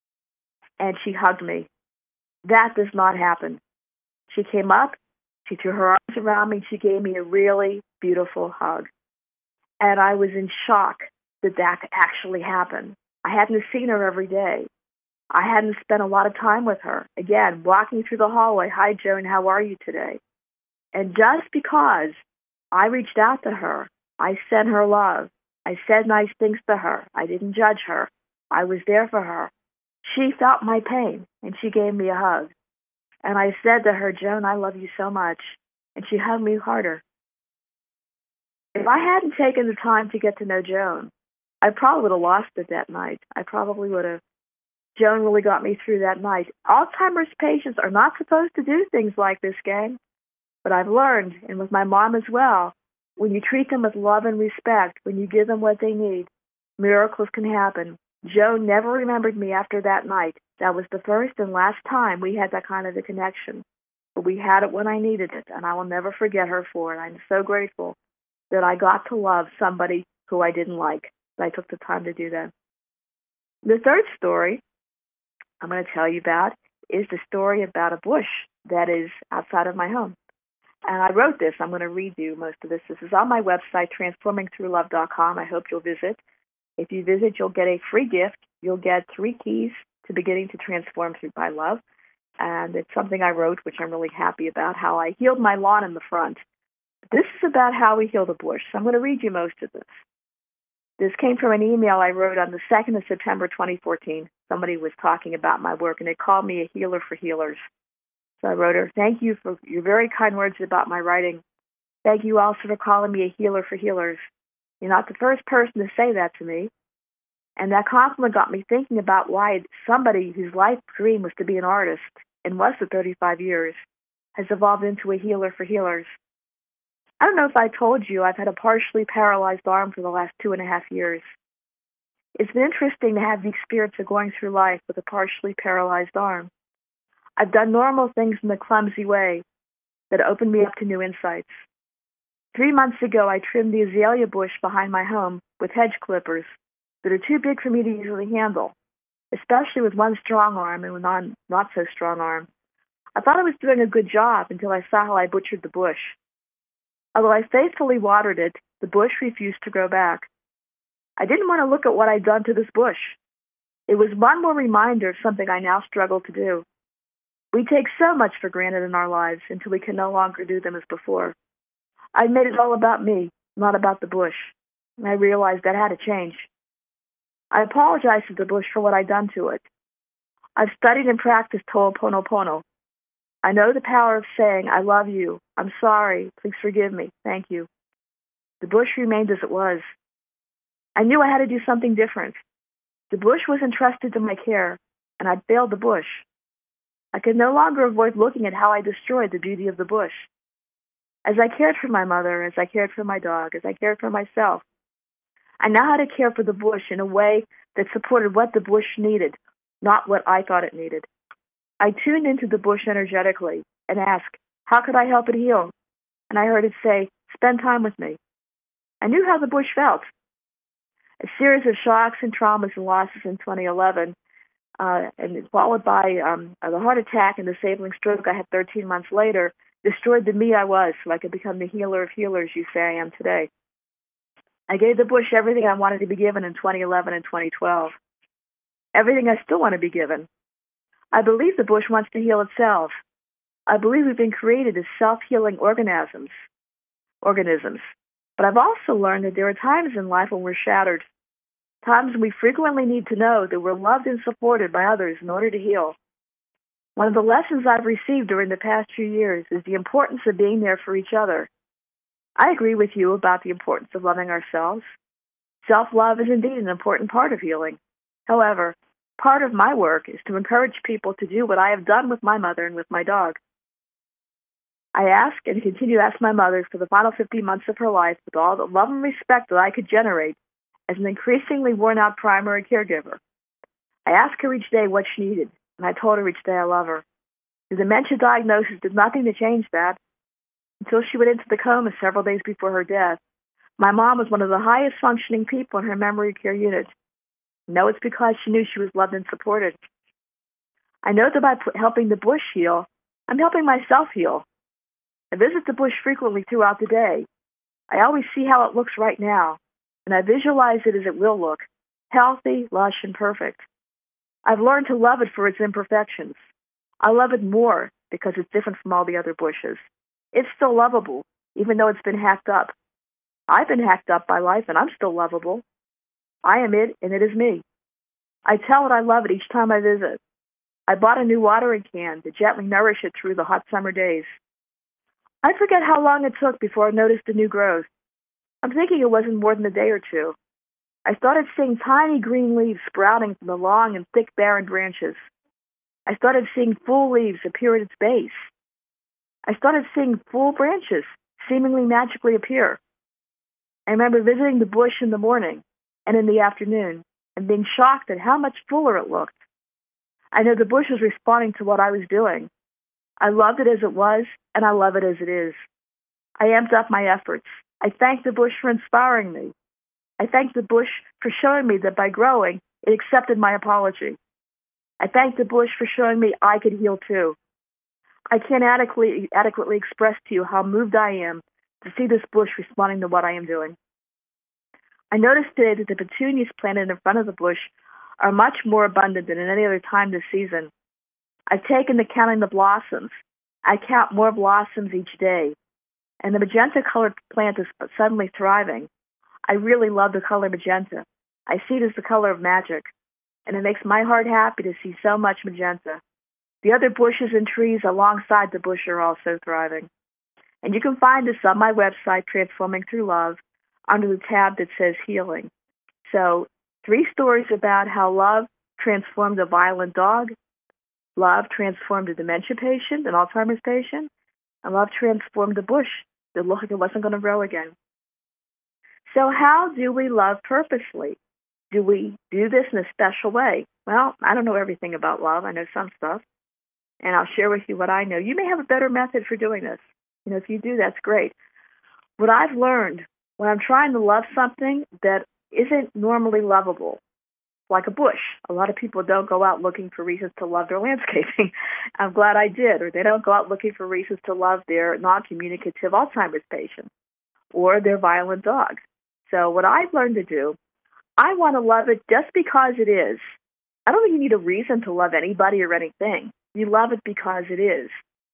and she hugged me. That does not happen. She came up, she threw her arms around me, she gave me a really beautiful hug. And I was in shock that that could actually happen. I hadn't seen her every day. I hadn't spent a lot of time with her. Again, walking through the hallway, hi, Joan, how are you today? And just because I reached out to her, I sent her love. I said nice things to her. I didn't judge her. I was there for her. She felt my pain, and she gave me a hug. And I said to her, Joan, I love you so much. And she hugged me harder. If I hadn't taken the time to get to know Joan, I probably would have lost it that night. I probably would have. Joan really got me through that night. Alzheimer's patients are not supposed to do things like this, gang. But I've learned, and with my mom as well, when you treat them with love and respect, when you give them what they need, miracles can happen. Joan never remembered me after that night. That was the first and last time we had that kind of a connection. But we had it when I needed it, and I will never forget her for it. I'm so grateful that I got to love somebody who I didn't like, that I took the time to do that. The third story I'm going to tell you about is the story about a bush that is outside of my home. And I wrote this. I'm going to read you most of this. This is on my website, transforming through love dot com. I hope you'll visit. If you visit, you'll get a free gift. You'll get three keys to beginning to transform through by love. And it's something I wrote, which I'm really happy about, how I healed my lawn in the front. This is about how we heal the bush. So I'm going to read you most of this. This came from an email I wrote on the second of September, twenty fourteen. Somebody was talking about my work, and they called me a healer for healers. So I wrote her, thank you for your very kind words about my writing. Thank you also for calling me a healer for healers. You're not the first person to say that to me. And that compliment got me thinking about why somebody whose life dream was to be an artist, and was for thirty-five years, has evolved into a healer for healers. I don't know if I told you I've had a partially paralyzed arm for the last two and a half years. It's been interesting to have the experience of going through life with a partially paralyzed arm. I've done normal things in a clumsy way that opened me up to new insights. Three months ago, I trimmed the azalea bush behind my home with hedge clippers that are too big for me to easily handle, especially with one strong arm and one not so strong arm. I thought I was doing a good job until I saw how I butchered the bush. Although I faithfully watered it, the bush refused to grow back. I didn't want to look at what I'd done to this bush. It was one more reminder of something I now struggle to do. We take so much for granted in our lives until we can no longer do them as before. I'd made it all about me, not about the bush, and I realized that had to change. I apologized to the bush for what I'd done to it. I've studied and practiced Ho'oponopono. I know the power of saying, I love you, I'm sorry, please forgive me, thank you. The bush remained as it was. I knew I had to do something different. The bush was entrusted to my care, and I'd failed the bush. I could no longer avoid looking at how I destroyed the beauty of the bush. As I cared for my mother, as I cared for my dog, as I cared for myself, I now had to care for the bush in a way that supported what the bush needed, not what I thought it needed. I tuned into the bush energetically and asked, how could I help it heal? And I heard it say, spend time with me. I knew how the bush felt. A series of shocks and traumas and losses in twenty eleven, uh, and followed by um, the heart attack and disabling stroke I had thirteen months later, destroyed the me I was so I could become the healer of healers you say I am today. I gave the bush everything I wanted to be given in twenty eleven and twenty twelve. Everything I still want to be given. I believe the bush wants to heal itself. I believe we've been created as self-healing organisms. organisms. But I've also learned that there are times in life when we're shattered, times when we frequently need to know that we're loved and supported by others in order to heal. One of the lessons I've received during the past few years is the importance of being there for each other. I agree with you about the importance of loving ourselves. Self-love is indeed an important part of healing. However, part of my work is to encourage people to do what I have done with my mother and with my dog. I ask and continue to ask my mother for the final fifty months of her life with all the love and respect that I could generate as an increasingly worn-out primary caregiver. I ask her each day what she needed, and I told her each day I love her. The dementia diagnosis did nothing to change that. Until she went into the coma several days before her death, my mom was one of the highest functioning people in her memory care unit. No, it's because she knew she was loved and supported. I know that by helping the bush heal, I'm helping myself heal. I visit the bush frequently throughout the day. I always see how it looks right now, and I visualize it as it will look, healthy, lush, and perfect. I've learned to love it for its imperfections. I love it more because it's different from all the other bushes. It's still lovable, even though it's been hacked up. I've been hacked up by life, and I'm still lovable. I am it, and it is me. I tell it I love it each time I visit. I bought a new watering can to gently nourish it through the hot summer days. I forget how long it took before I noticed the new growth. I'm thinking it wasn't more than a day or two. I started seeing tiny green leaves sprouting from the long and thick barren branches. I started seeing full leaves appear at its base. I started seeing full branches seemingly magically appear. I remember visiting the bush in the morning and in the afternoon and being shocked at how much fuller it looked. I know the bush was responding to what I was doing. I loved it as it was, and I love it as it is. I amped up my efforts. I thanked the bush for inspiring me. I thanked the bush for showing me that by growing, it accepted my apology. I thanked the bush for showing me I could heal too. I can't adequately, adequately express to you how moved I am to see this bush responding to what I am doing. I noticed today that the petunias planted in front of the bush are much more abundant than at any other time this season. I've taken to counting the blossoms. I count more blossoms each day. And the magenta-colored plant is suddenly thriving. I really love the color magenta. I see it as the color of magic. And it makes my heart happy to see so much magenta. The other bushes and trees alongside the bush are also thriving. And you can find this on my website, Transforming Through Love, under the tab that says Healing. So three stories about how love transformed a violent dog, love transformed a dementia patient, an Alzheimer's patient, and love transformed a bush that looked like it wasn't going to grow again. So how do we love purposely? Do we do this in a special way? Well, I don't know everything about love. I know some stuff, and I'll share with you what I know. You may have a better method for doing this. You know, if you do, that's great. What I've learned when I'm trying to love something that isn't normally lovable, like a bush. A lot of people don't go out looking for reasons to love their landscaping. I'm glad I did. Or they don't go out looking for reasons to love their non-communicative Alzheimer's patient or their violent dog. So what I've learned to do, I want to love it just because it is. I don't think you need a reason to love anybody or anything. You love it because it is.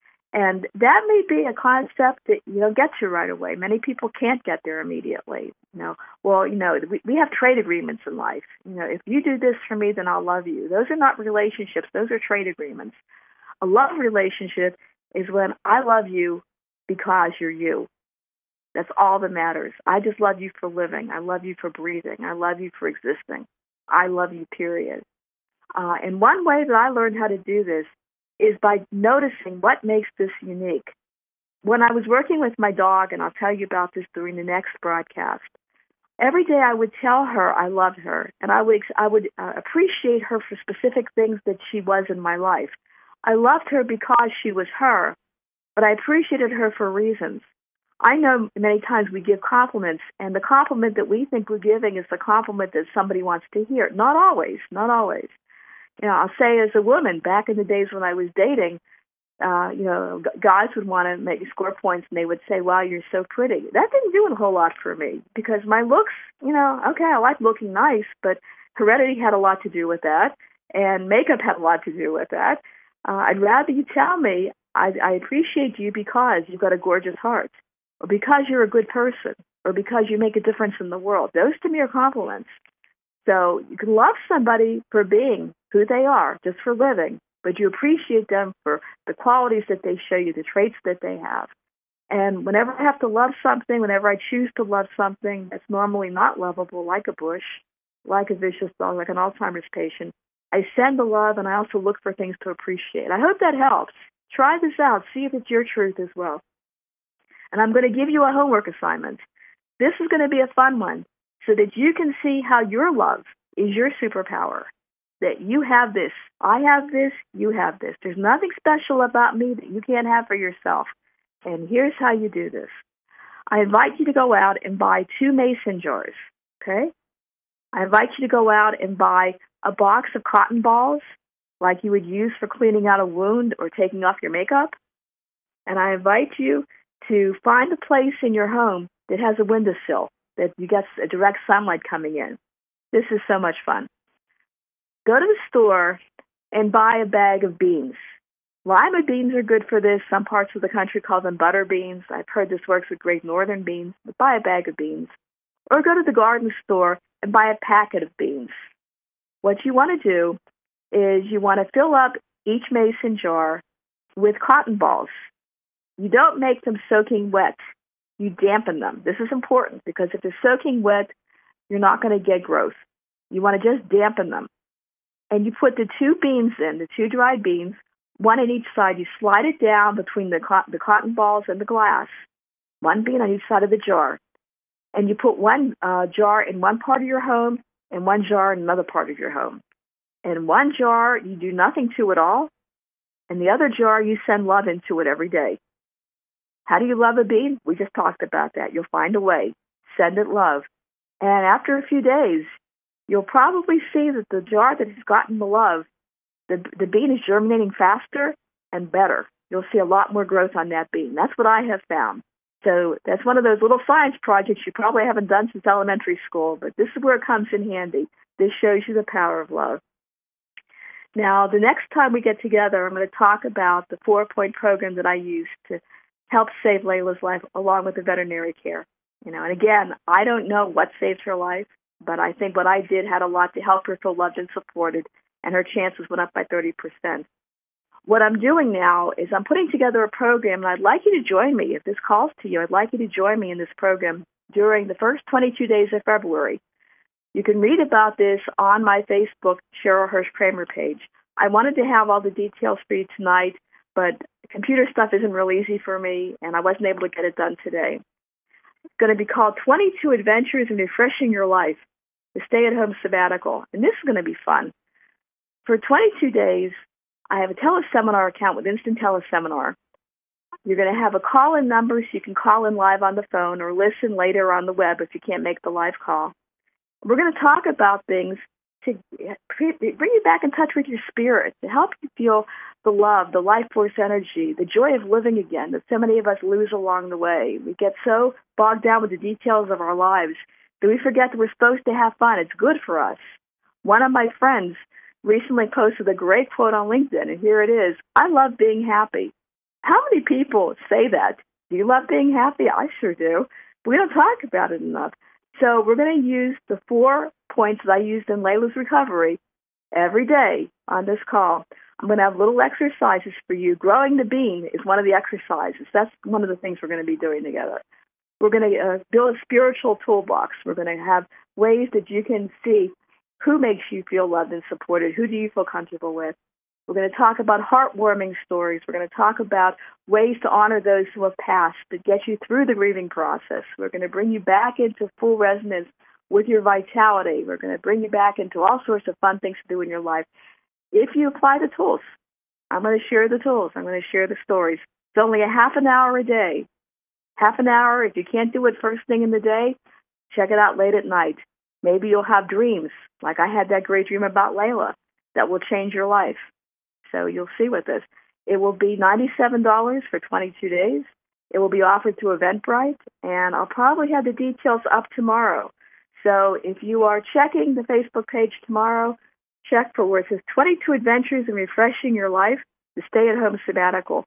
And that may be a concept that you don't get to right away. Many people can't get there immediately. You know, well, you know, we, we have trade agreements in life. You know, if you do this for me, then I'll love you. Those are not relationships. Those are trade agreements. A love relationship is when I love you because you're you. That's all that matters. I just love you for living. I love you for breathing. I love you for existing. I love you, period. Uh, and one way that I learned how to do this is by noticing what makes this unique. When I was working with my dog, and I'll tell you about this during the next broadcast, every day I would tell her I loved her, and I would I would uh, appreciate her for specific things that she was in my life. I loved her because she was her, but I appreciated her for reasons. I know many times we give compliments, and the compliment that we think we're giving is the compliment that somebody wants to hear. Not always, not always. You know, I'll say as a woman, back in the days when I was dating, uh, you know, guys would want to make score points, and they would say, wow, you're so pretty. That didn't do a whole lot for me because my looks, you know, okay, I like looking nice, but heredity had a lot to do with that, and makeup had a lot to do with that. Uh, I'd rather you tell me I, I appreciate you because you've got a gorgeous heart, or because you're a good person, or because you make a difference in the world. Those to me are compliments. So you can love somebody for being who they are, just for living, but you appreciate them for the qualities that they show you, the traits that they have. And whenever I have to love something, whenever I choose to love something that's normally not lovable, like a bush, like a vicious dog, like an Alzheimer's patient, I send the love, and I also look for things to appreciate. I hope that helps. Try this out. See if it's your truth as well. And I'm going to give you a homework assignment. This is going to be a fun one so that you can see how your love is your superpower, that you have this, I have this, you have this. There's nothing special about me that you can't have for yourself. And here's how you do this. I invite you to go out and buy two mason jars, okay? I invite you to go out and buy a box of cotton balls like you would use for cleaning out a wound or taking off your makeup. And I invite you to find a place in your home that has a windowsill, that you get a direct sunlight coming in. This is so much fun. Go to the store and buy a bag of beans. Lima beans are good for this. Some parts of the country call them butter beans. I've heard this works with Great Northern beans, but buy a bag of beans. Or go to the garden store and buy a packet of beans. What you want to do is you want to fill up each mason jar with cotton balls. You don't make them soaking wet. You dampen them. This is important because if they're soaking wet, you're not going to get growth. You want to just dampen them. And you put the two beans in, the two dried beans, one on each side. You slide it down between the, cotton, the cotton balls and the glass, one bean on each side of the jar. And you put one uh, jar in one part of your home and one jar in another part of your home. In one jar, you do nothing to it all. And the other jar, you send love into it every day. How do you love a bean? We just talked about that. You'll find a way. Send it love. And after a few days, you'll probably see that the jar that has gotten the love, the, the bean is germinating faster and better. You'll see a lot more growth on that bean. That's what I have found. So that's one of those little science projects you probably haven't done since elementary school, but this is where it comes in handy. This shows you the power of love. Now, the next time we get together, I'm going to talk about the four-point program that I used to help save Layla's life along with the veterinary care. You know, and again, I don't know what saved her life, but I think what I did had a lot to help her feel loved and supported, and her chances went up by thirty percent. what I'm doing now is I'm putting together a program, and I'd like you to join me. If this calls to you, I'd like you to join me in this program during the first twenty-two days of February. You can read about this on my Facebook Cheryl Hirsch Kramer page. I wanted to have all the details for you tonight, but computer stuff isn't real easy for me, and I wasn't able to get it done today. It's going to be called twenty-two Adventures in Refreshing Your Life, the Stay-at-Home Sabbatical, and this is going to be fun. For twenty-two days, I have a teleseminar account with Instant Teleseminar. You're going to have a call-in number so you can call in live on the phone or listen later on the web if you can't make the live call. We're going to talk about things to bring you back in touch with your spirit, to help you feel the love, the life force energy, the joy of living again that so many of us lose along the way. We get so bogged down with the details of our lives that we forget that we're supposed to have fun. It's good for us. One of my friends recently posted a great quote on LinkedIn, and here it is: I love being happy. How many people say that? Do you love being happy? I sure do. But we don't talk about it enough. So we're going to use the four points that I used in Layla's recovery every day on this call. I'm going to have little exercises for you. Growing the bean is one of the exercises. That's one of the things we're going to be doing together. We're going to uh, build a spiritual toolbox. We're going to have ways that you can see who makes you feel loved and supported. Who do you feel comfortable with? We're going to talk about heartwarming stories. We're going to talk about ways to honor those who have passed, to get you through the grieving process. We're going to bring you back into full resonance with your vitality. We're going to bring you back into all sorts of fun things to do in your life. If you apply the tools, I'm going to share the tools. I'm going to share the stories. It's only a half an hour a day. Half an hour. If you can't do it first thing in the day, check it out late at night. Maybe you'll have dreams, like I had that great dream about Layla, that will change your life. So you'll see with this. It will be ninety-seven dollars for twenty-two days. It will be offered through Eventbrite, and I'll probably have the details up tomorrow. So if you are checking the Facebook page tomorrow, check for where it says twenty-two Adventures in Refreshing Your Life, the Stay-at-Home Sabbatical.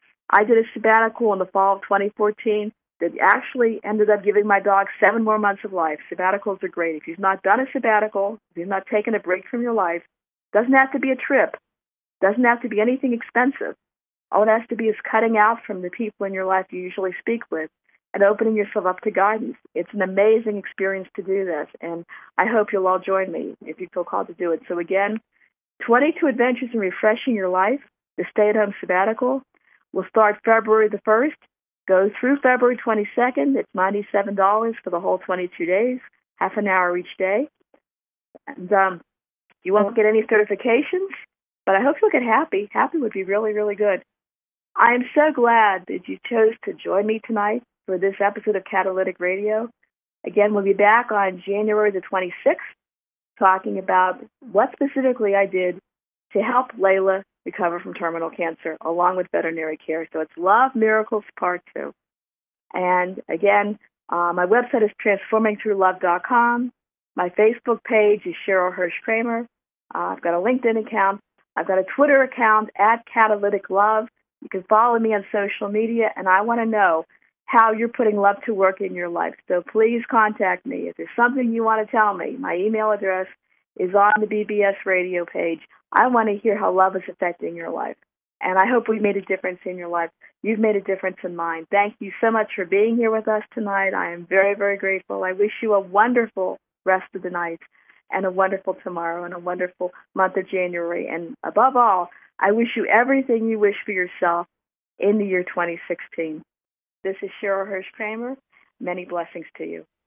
I did a sabbatical in the fall of twenty fourteen that actually ended up giving my dog seven more months of life. Sabbaticals are great. If you've not done a sabbatical, if you've not taken a break from your life, it doesn't have to be a trip. Doesn't have to be anything expensive. All it has to be is cutting out from the people in your life you usually speak with and opening yourself up to guidance. It's an amazing experience to do this, and I hope you'll all join me if you feel called to do it. So again, twenty-two Adventures in Refreshing Your Life, the Stay-at-Home Sabbatical, will start February the first, go through February twenty-second. It's ninety-seven dollars for the whole twenty-two days, half an hour each day. And um, you won't get any certifications, but I hope you'll get happy. Happy would be really, really good. I am so glad that you chose to join me tonight for this episode of Catalytic Radio. Again, we'll be back on January the twenty-sixth talking about what specifically I did to help Layla recover from terminal cancer, along with veterinary care. So it's Love Miracles Part two. And again, uh, my website is transforming through love dot com. My Facebook page is Cheryl Hirsch Kramer. Uh, I've got a LinkedIn account. I've got a Twitter account at Catalytic Love. You can follow me on social media, and I want to know how you're putting love to work in your life. So please contact me. If there's something you want to tell me, my email address is on the B B S radio page. I want to hear how love is affecting your life. And I hope we made a difference in your life. You've made a difference in mine. Thank you so much for being here with us tonight. I am very, very grateful. I wish you a wonderful rest of the night and a wonderful tomorrow and a wonderful month of January. And above all, I wish you everything you wish for yourself in the year twenty sixteen. This is Cheryl Hirsch Kramer. Many blessings to you.